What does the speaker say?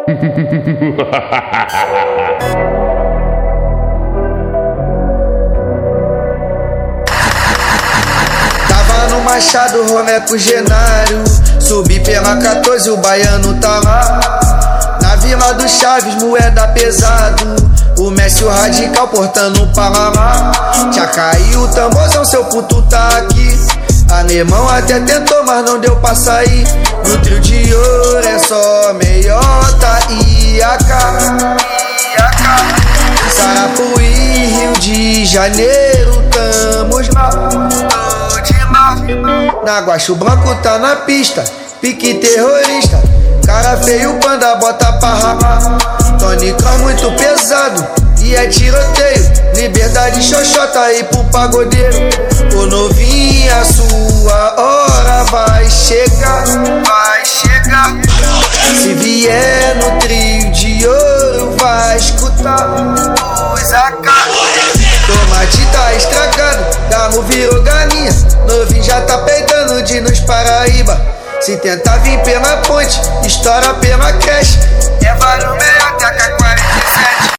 Tava no Machado, Romé com Genário. Subi pela 14, o baiano tá lá. Na Vila do Chaves, moeda pesado. O Messi, o radical, portando um Panamá. Já caiu o tamborzão, seu puto tá aqui. Alemão até tentou, mas não deu pra sair. No trio de ouro é só meiota e AK. Sarapuí, Rio de Janeiro, tamo lá. Na Guacho Branco tá na pista, pique terrorista. Cara feio, panda, bota pra ralar. Tony Cross muito pesado e é tiroteio. Liberdade, xoxota aí pro pagodeiro. Ô novinha, a sua hora vai chegar. Se vier no trio de ouro, vai escutar os AK. Tomate tá estragado, carro virou galinha. Novinho já tá peidando de nos Paraíba. Se tentar vir pela ponte, estoura pela creche. É vale o melhor até a 47.